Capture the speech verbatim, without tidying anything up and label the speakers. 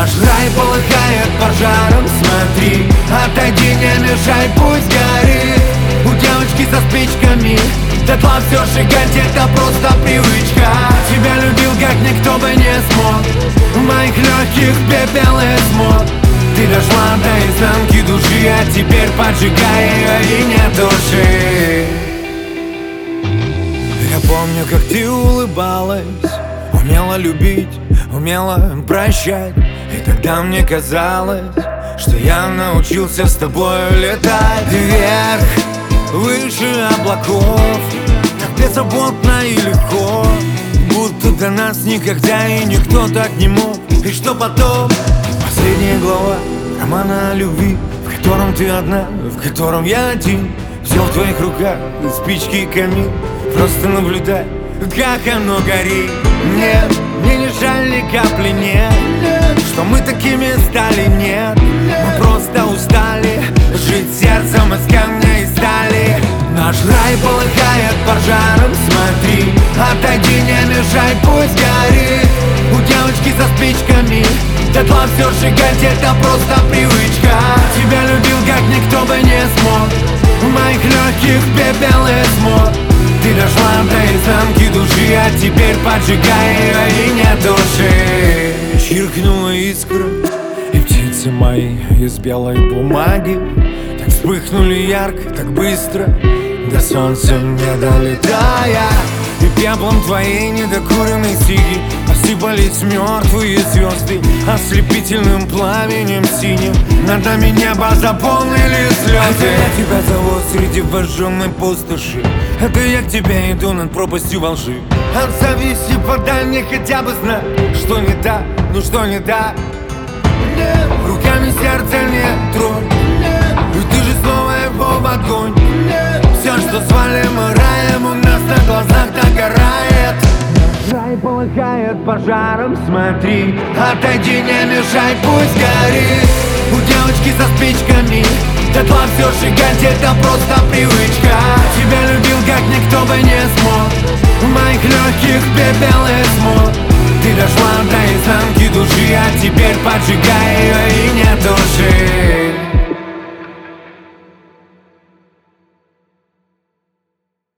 Speaker 1: Наш рай полыхает пожаром, смотри, отойди, не мешай, пусть горит. У девочки со спичками дотла все сжигать, это просто привычка. Тебя любил, как никто бы не смог. В моих легких пепел и смог. Ты дошла до изнанки души, а теперь поджигай ее и не туши. Я помню, как ты улыбалась, умела любить, умела прощать. И тогда мне казалось, что я научился с тобой летать вверх, выше облаков, так беззаботно и легко, будто до нас никогда и никто так не мог. И что потом? Последняя глава романа о любви, в котором ты одна, в котором я один. Все в твоих руках, спички и камин. Просто наблюдай, как оно горит. Нет, мне не жаль ни капли, нет, что мы такими стали, нет. Мы просто устали жить сердцем из камня и стали. Наш рай полыхает пожаром, смотри, отойди, не мешай, пусть горит. У девочки со спичками дотла все сжигать, это просто привычка. Тебя любил, как никто бы не смог. В моих легких пепел и смог. Ты дошла до изнанки души, а теперь поджигай ее и не туши. Чиркнула искра, и птицы мои из белой бумаги так вспыхнули ярко, так быстро, до солнца не долетая. И пеплом твоей недокуренной сиги осыпались мертвые звезды ослепительным пламенем синим. Над нами небо заполнили слезы. Это я тебя зову среди вожженной пустоши. Это я к тебе иду над пропастью во лжи. Отзовись и подай мне хотя бы знак, что не так, ну что не так. Руками сердце не тронь, и ты же снова его в огонь. Все, что свали мы раем, у нас на глазах догорает. Рай полыхает пожаром, смотри, отойди, не мешай, пусть горит. У девочки со спичками дотла все сжигать, это просто привычка. Тебя любил, как никто бы не смог. В моих легких пепел и смог. Ты дошла до изнанки души, а теперь поджигай ее и